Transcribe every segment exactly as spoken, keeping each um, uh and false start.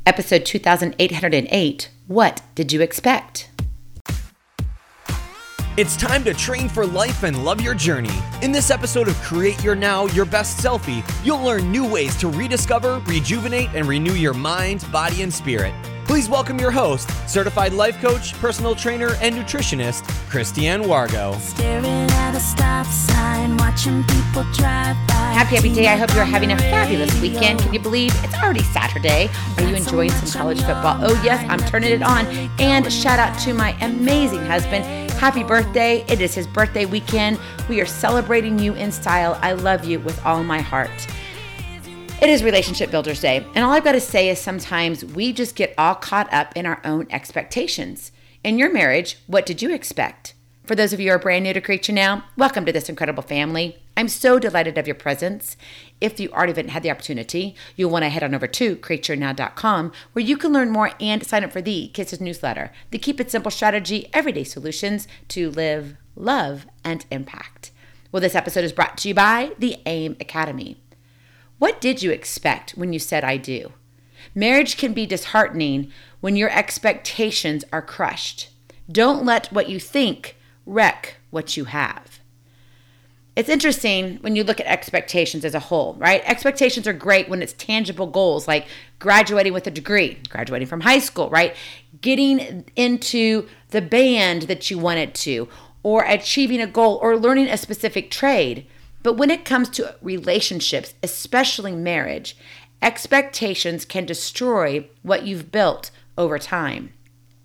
Episode two thousand eight hundred eight, What Did You Expect? It's time to train for life and love your journey. In this episode of Create Your Now, Your Best Selfie, you'll learn new ways to rediscover, rejuvenate, and renew your mind, body, and spirit. Please welcome your host, certified life coach, personal trainer, and nutritionist, Christiane Wargo. Staring at a stop sign, watching people drive by. Happy, happy day. I hope you're having a fabulous weekend. Can you believe it's already Saturday? Are you enjoying some college football? Oh, yes, I'm turning it on. And shout out to my amazing husband. Happy birthday. It is his birthday weekend. We are celebrating you in style. I love you with all my heart. It is Relationship Builders Day, and all I've got to say is sometimes we just get all caught up in our own expectations. In your marriage, what did you expect? For those of you who are brand new to Create Your Now, welcome to this incredible family. I'm so delighted of your presence. If you already haven't had the opportunity, you'll want to head on over to create your now dot com where you can learn more and sign up for the Kisses newsletter, the Keep It Simple strategy, everyday solutions to live, love, and impact. Well, this episode is brought to you by the AIM Academy. What did you expect when you said I do? Marriage can be disheartening when your expectations are crushed. Don't let what you think wreck what you have. It's interesting when you look at expectations as a whole, right? Expectations are great when it's tangible goals like graduating with a degree, graduating from high school, right? Getting into the band that you wanted to, or achieving a goal, or learning a specific trade. But when it comes to relationships, especially marriage, expectations can destroy what you've built over time.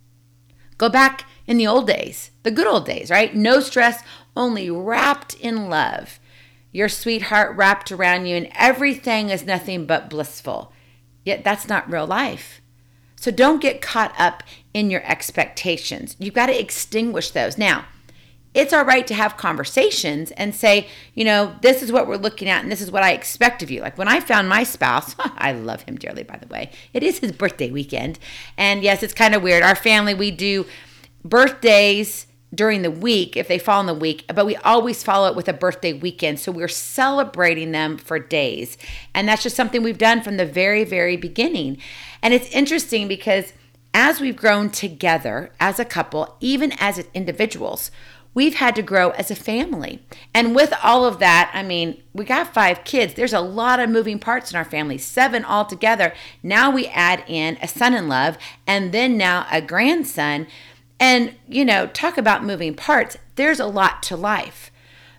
Go back in the old days, the good old days, right? No stress, only wrapped in love. Your sweetheart wrapped around you and everything is nothing but blissful. Yet that's not real life. So don't get caught up in your expectations. You've got to extinguish those. Now, it's all right to have conversations and say, you know, this is what we're looking at and this is what I expect of you. Like when I found my spouse, I love him dearly, by the way. It is his birthday weekend. And yes, it's kind of weird. Our family, we do birthdays during the week if they fall in the week, but we always follow it with a birthday weekend. So we're celebrating them for days. And that's just something we've done from the very, very beginning. And it's interesting because as we've grown together as a couple, even as individuals, we've had to grow as a family. And with all of that, I mean, we got five kids. There's a lot of moving parts in our family, seven altogether. Now we add in a son-in-law and then now a grandson. And, you know, talk about moving parts. There's a lot to life.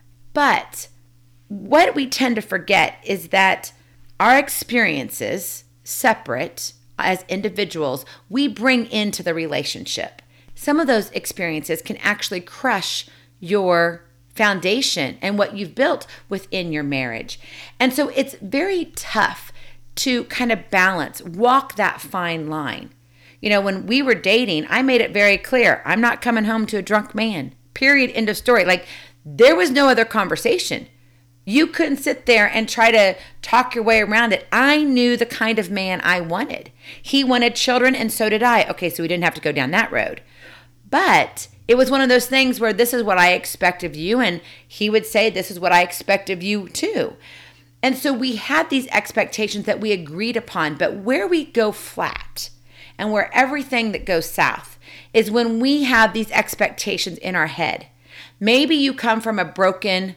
But what we tend to forget is that our experiences, separate as individuals, we bring into the relationship. Some of those experiences can actually crush your foundation and what you've built within your marriage. And so it's very tough to kind of balance, walk that fine line. You know, when we were dating, I made it very clear, I'm not coming home to a drunk man, period, end of story. Like there was no other conversation. You couldn't sit there and try to talk your way around it. I knew the kind of man I wanted. He wanted children and so did I. Okay, so we didn't have to go down that road. But it was one of those things where this is what I expect of you. And he would say, this is what I expect of you too. And so we had these expectations that we agreed upon. But where we go flat and where everything that goes south is when we have these expectations in our head. Maybe you come from a broken,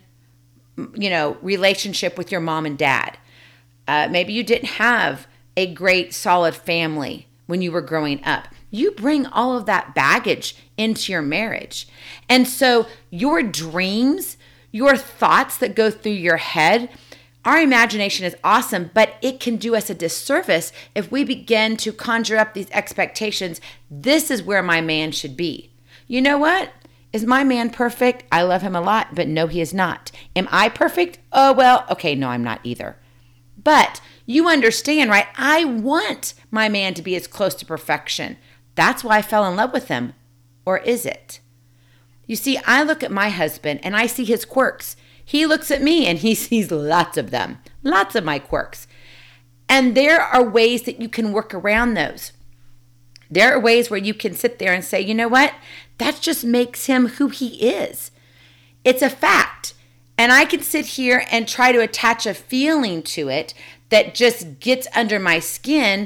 you know, relationship with your mom and dad. Uh, maybe you didn't have a great, solid family when you were growing up. You bring all of that baggage into your marriage. And so your dreams, your thoughts that go through your head, our imagination is awesome, but it can do us a disservice if we begin to conjure up these expectations. This is where my man should be. You know what? Is my man perfect? I love him a lot, but no, he is not. Am I perfect? Oh, well, okay, no, I'm not either. But you understand, right? I want my man to be as close to perfection. That's why I fell in love with him. Or is it? You see, I look at my husband and I see his quirks. He looks at me and he sees lots of them, lots of my quirks. And there are ways that you can work around those. There are ways where you can sit there and say, you know what? That just makes him who he is. It's a fact. And I can sit here and try to attach a feeling to it that just gets under my skin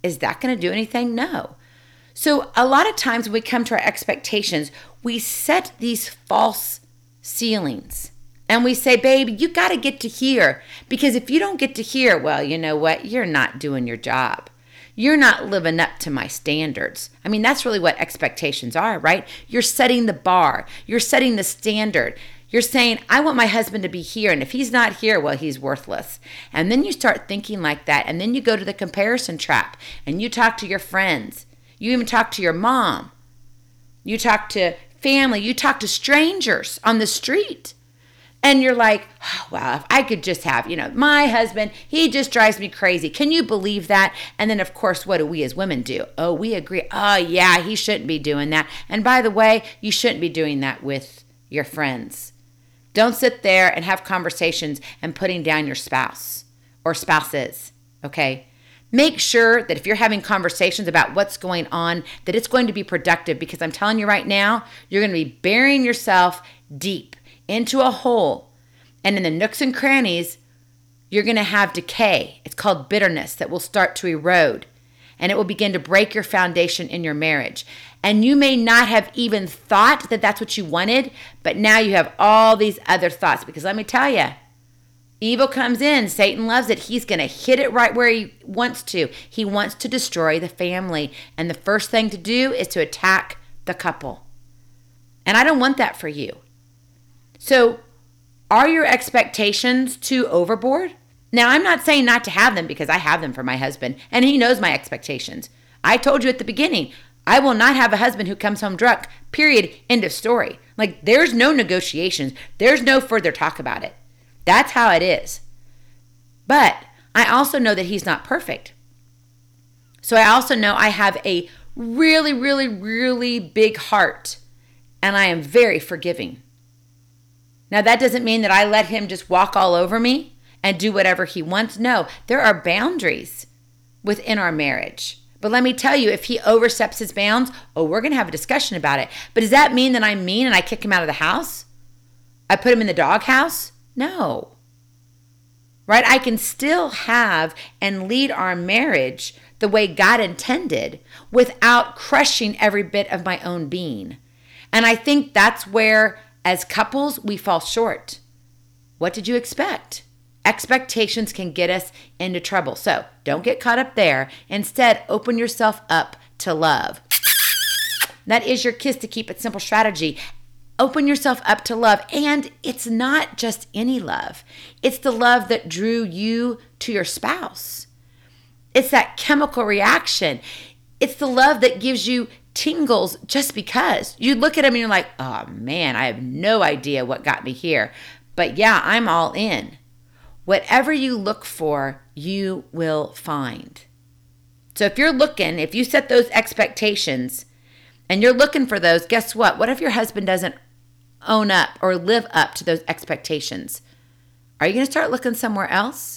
Is that going to do anything? No. So a lot of times when we come to our expectations, we set these false ceilings. And we say, babe, you got to get to here. Because if you don't get to here, well, you know what? You're not doing your job. You're not living up to my standards. I mean, that's really what expectations are, right? You're setting the bar. You're setting the standard. You're saying, I want my husband to be here. And if he's not here, well, he's worthless. And then you start thinking like that. And then you go to the comparison trap. And you talk to your friends. You even talk to your mom. You talk to family. You talk to strangers on the street. And you're like, oh, well, if I could just have, you know, my husband, he just drives me crazy. Can you believe that? And then, of course, what do we as women do? Oh, we agree. Oh, yeah, he shouldn't be doing that. And by the way, you shouldn't be doing that with your friends. Don't sit there and have conversations and putting down your spouse or spouses, okay? Make sure that if you're having conversations about what's going on, that it's going to be productive, because I'm telling you right now, you're going to be burying yourself deep into a hole, and in the nooks and crannies, you're going to have decay. It's called bitterness that will start to erode, and it will begin to break your foundation in your marriage. And you may not have even thought that that's what you wanted, but now you have all these other thoughts, because let me tell you, evil comes in. Satan loves it. He's going to hit it right where he wants to. He wants to destroy the family, and the first thing to do is to attack the couple. And I don't want that for you. So are your expectations too overboard? Now, I'm not saying not to have them, because I have them for my husband, and he knows my expectations. I told you at the beginning, I will not have a husband who comes home drunk, period, end of story. Like, there's no negotiations. There's no further talk about it. That's how it is. But I also know that he's not perfect. So I also know I have a really, really, really big heart, and I am very forgiving. Now, that doesn't mean that I let him just walk all over me and do whatever he wants. No, there are boundaries within our marriage. But let me tell you, if he oversteps his bounds, oh, we're going to have a discussion about it. But does that mean that I'm mean and I kick him out of the house? I put him in the doghouse? No. Right? I can still have and lead our marriage the way God intended without crushing every bit of my own being. And I think that's where, as couples, we fall short. What did you expect? Expectations can get us into trouble. So don't get caught up there. Instead, open yourself up to love. That is your Kiss to Keep It Simple strategy. Open yourself up to love. And it's not just any love. It's the love that drew you to your spouse. It's that chemical reaction. It's the love that gives you tingles just because. You look at him and you're like, oh man, I have no idea what got me here. But yeah, I'm all in. Whatever you look for, you will find. So if you're looking, if you set those expectations and you're looking for those, guess what? What if your husband doesn't own up or live up to those expectations? Are you going to start looking somewhere else?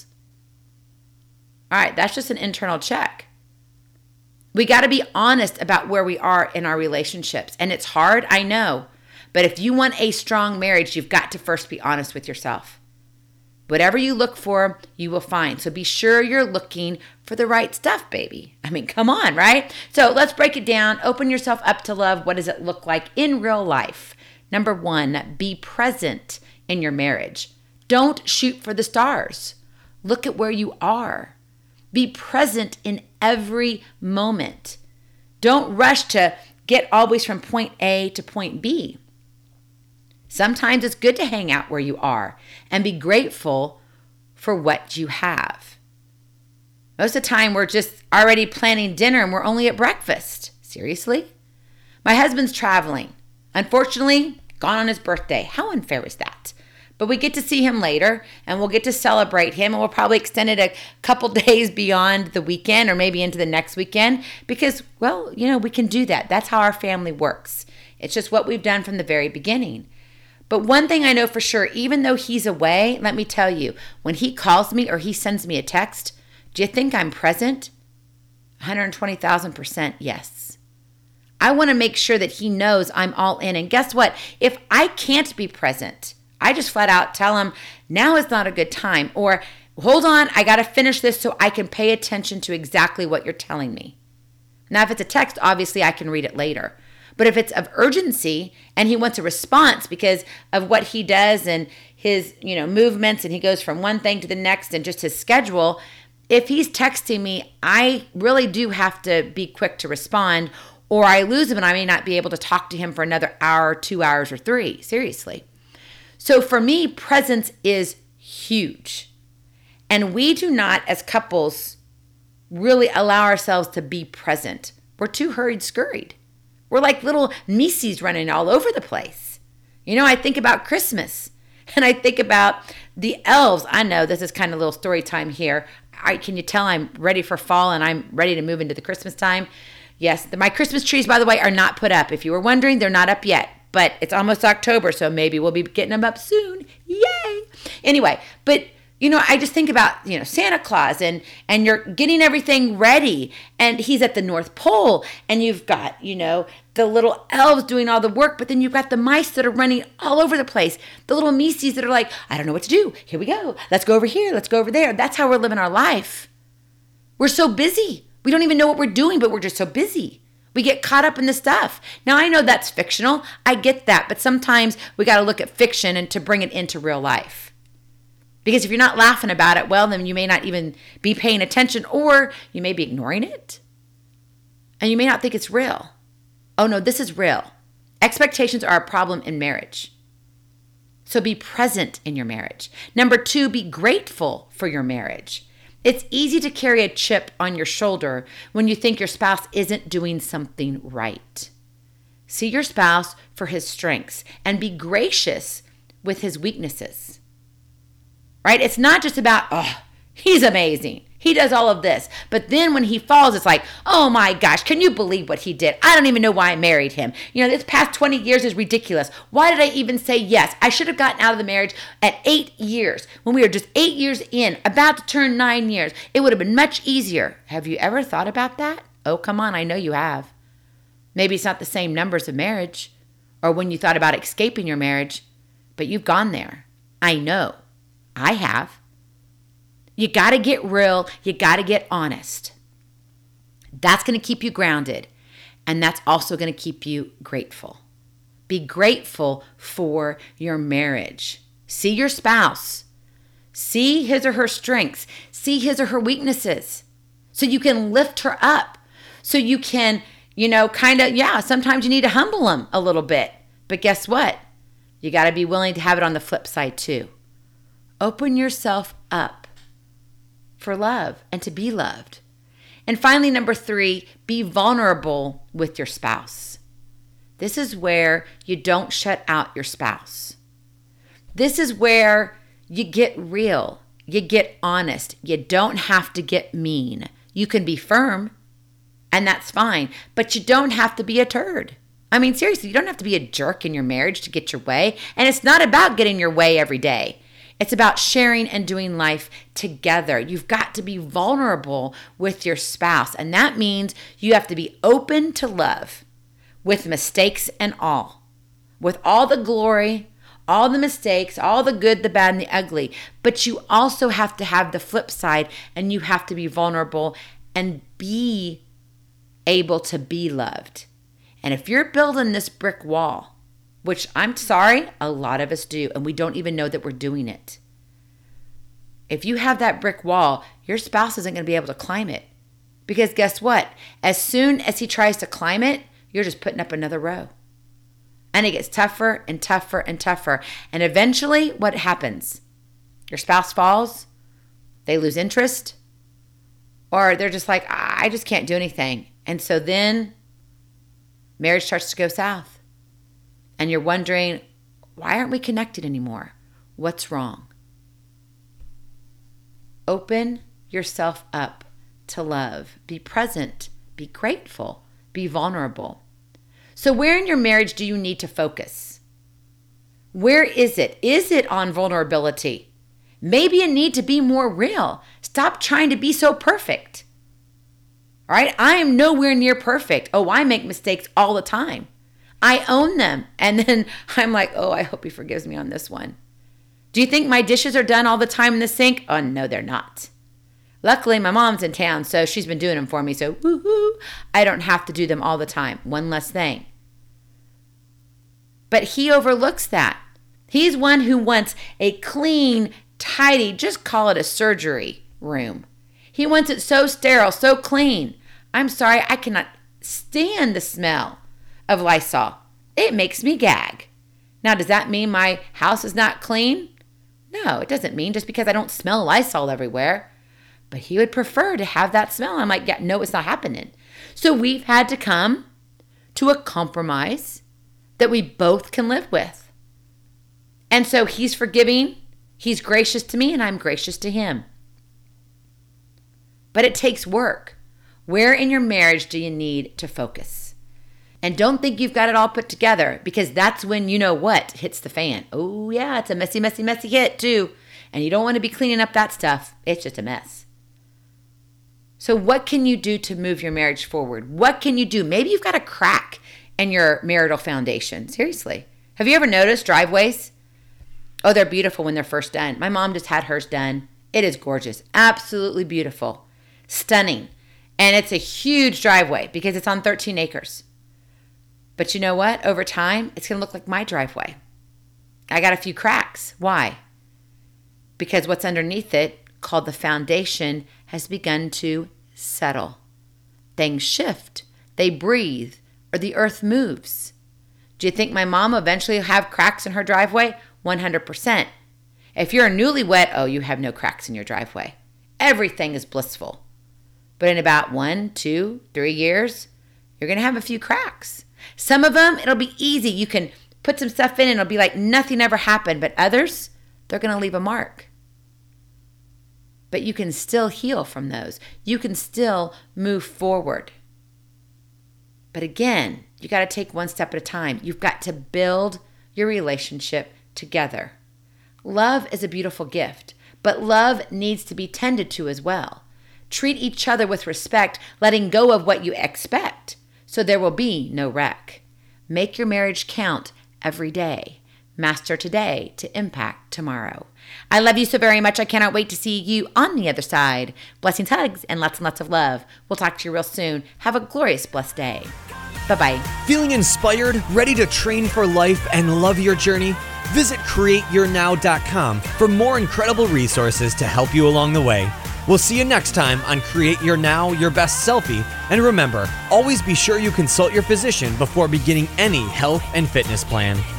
All right, that's just an internal check. We got to be honest about where we are in our relationships. And it's hard, I know. But if you want a strong marriage, you've got to first be honest with yourself. Whatever you look for, you will find. So be sure you're looking for the right stuff, baby. I mean, come on, right? So let's break it down. Open yourself up to love. What does it look like in real life? Number one, be present in your marriage. Don't shoot for the stars. Look at where you are. Be present in every moment. Don't rush to get always from point A to point B. Sometimes it's good to hang out where you are and be grateful for what you have. Most of the time, we're just already planning dinner and we're only at breakfast. Seriously? My husband's traveling. Unfortunately, gone on his birthday. How unfair is that? But we get to see him later, and we'll get to celebrate him, and we'll probably extend it a couple days beyond the weekend or maybe into the next weekend because, well, you know, we can do that. That's how our family works. It's just what we've done from the very beginning. But one thing I know for sure, even though he's away, let me tell you, when he calls me or he sends me a text, do you think I'm present? one hundred twenty thousand percent yes. I want to make sure that he knows I'm all in. And guess what? If I can't be present, I just flat out tell him, now is not a good time. Or hold on, I got to finish this so I can pay attention to exactly what you're telling me. Now, if it's a text, obviously I can read it later. But if it's of urgency and he wants a response because of what he does and his, you know, movements, and he goes from one thing to the next and just his schedule, if he's texting me, I really do have to be quick to respond, or I lose him and I may not be able to talk to him for another hour, two hours, or three. Seriously. So for me, presence is huge. And we do not, as couples, really allow ourselves to be present. We're too hurried, scurried. We're like little Mises running all over the place. You know, I think about Christmas and I think about the elves. I know this is kind of a little story time here. I, can you tell I'm ready for fall and I'm ready to move into the Christmas time? Yes, the, my Christmas trees, by the way, are not put up. If you were wondering, they're not up yet. But it's almost October, so maybe we'll be getting them up soon. Yay! Anyway, but you know, I just think about, you know, Santa Claus and and you're getting everything ready and he's at the North Pole and you've got, you know, the little elves doing all the work, but then you've got the mice that are running all over the place. The little Mises that are like, I don't know what to do. Here we go. Let's go over here. Let's go over there. That's how we're living our life. We're so busy. We don't even know what we're doing, but we're just so busy. We get caught up in the stuff. Now, I know that's fictional. I get that. But sometimes we got to look at fiction and to bring it into real life. Because if you're not laughing about it, well, then you may not even be paying attention, or you may be ignoring it. And you may not think it's real. Oh, no, this is real. Expectations are a problem in marriage. So be present in your marriage. Number two, be grateful for your marriage. It's easy to carry a chip on your shoulder when you think your spouse isn't doing something right. See your spouse for his strengths and be gracious with his weaknesses. Right? It's not just about, oh, he's amazing. He does all of this. But then when he falls, it's like, oh my gosh, can you believe what he did? I don't even know why I married him. You know, this past twenty years is ridiculous. Why did I even say yes? I should have gotten out of the marriage at eight years when we were just eight years in, about to turn nine years. It would have been much easier. Have you ever thought about that? Oh, come on. I know you have. Maybe it's not the same numbers of marriage or when you thought about escaping your marriage, but you've gone there. I know. I have. You got to get real. You got to get honest. That's going to keep you grounded. And that's also going to keep you grateful. Be grateful for your marriage. See your spouse. See his or her strengths. See his or her weaknesses. So you can lift her up. So you can, you know, kind of, yeah, sometimes you need to humble them a little bit. But guess what? You got to be willing to have it on the flip side too. Open yourself up for love and to be loved. And finally, number three, be vulnerable with your spouse. This is where you don't shut out your spouse. This is where you get real, you get honest. You don't have to get mean. You can be firm, and that's fine, but you don't have to be a turd. I mean, seriously, you don't have to be a jerk in your marriage to get your way. And it's not about getting your way every day. It's about sharing and doing life together. You've got to be vulnerable with your spouse. And that means you have to be open to love with mistakes and all. With all the glory, all the mistakes, all the good, the bad, and the ugly. But you also have to have the flip side, and you have to be vulnerable and be able to be loved. And if you're building this brick wall, which I'm sorry, a lot of us do, and we don't even know that we're doing it. If you have that brick wall, your spouse isn't going to be able to climb it. Because guess what? As soon as he tries to climb it, you're just putting up another row. And it gets tougher and tougher and tougher. And eventually, what happens? Your spouse falls, they lose interest, or they're just like, I just can't do anything. And so then marriage starts to go south. And you're wondering, why aren't we connected anymore? What's wrong? Open yourself up to love. Be present. Be grateful. Be vulnerable. So where in your marriage do you need to focus? Where is it? Is it on vulnerability? Maybe you need to be more real. Stop trying to be so perfect. All right? I am nowhere near perfect. Oh, I make mistakes all the time. I own them. And then I'm like, oh, I hope he forgives me on this one. Do you think my dishes are done all the time in the sink? Oh, no, they're not. Luckily, my mom's in town, so she's been doing them for me. So, woohoo, I don't have to do them all the time. One less thing. But he overlooks that. He's one who wants a clean, tidy, just call it a surgery room. He wants it so sterile, so clean. I'm sorry, I cannot stand the smell of Lysol. It makes me gag. Now, does that mean my house is not clean? No, it doesn't mean just because I don't smell Lysol everywhere. But he would prefer to have that smell. I'm like, yeah, no, it's not happening. So we've had to come to a compromise that we both can live with. And so he's forgiving, he's gracious to me, and I'm gracious to him. But it takes work. Where in your marriage do you need to focus? And don't think you've got it all put together, because that's when you know what hits the fan. Oh yeah, it's a messy, messy, messy hit too. And you don't want to be cleaning up that stuff. It's just a mess. So what can you do to move your marriage forward? What can you do? Maybe you've got a crack in your marital foundation. Seriously. Have you ever noticed driveways? Oh, they're beautiful when they're first done. My mom just had hers done. It is gorgeous. Absolutely beautiful. Stunning. And it's a huge driveway because it's on thirteen acres. But you know what? Over time, it's going to look like my driveway. I got a few cracks. Why? Because what's underneath it, called the foundation, has begun to settle. Things shift. They breathe. Or the earth moves. Do you think my mom will eventually have cracks in her driveway? one hundred percent. If you're newlywed, oh, you have no cracks in your driveway. Everything is blissful. But in about one, two, three years, you're going to have a few cracks. Some of them, it'll be easy. You can put some stuff in and it'll be like nothing ever happened. But others, they're going to leave a mark. But you can still heal from those. You can still move forward. But again, you got to take one step at a time. You've got to build your relationship together. Love is a beautiful gift, but love needs to be tended to as well. Treat each other with respect, letting go of what you expect, so there will be no wreck. Make your marriage count every day. Master today to impact tomorrow. I love you so very much. I cannot wait to see you on the other side. Blessings, hugs, and lots and lots of love. We'll talk to you real soon. Have a glorious, blessed day. Bye-bye. Feeling inspired, ready to train for life and love your journey? Visit create your now dot com for more incredible resources to help you along the way. We'll see you next time on Create Your Now, Your Best Selfie. And remember, always be sure you consult your physician before beginning any health and fitness plan.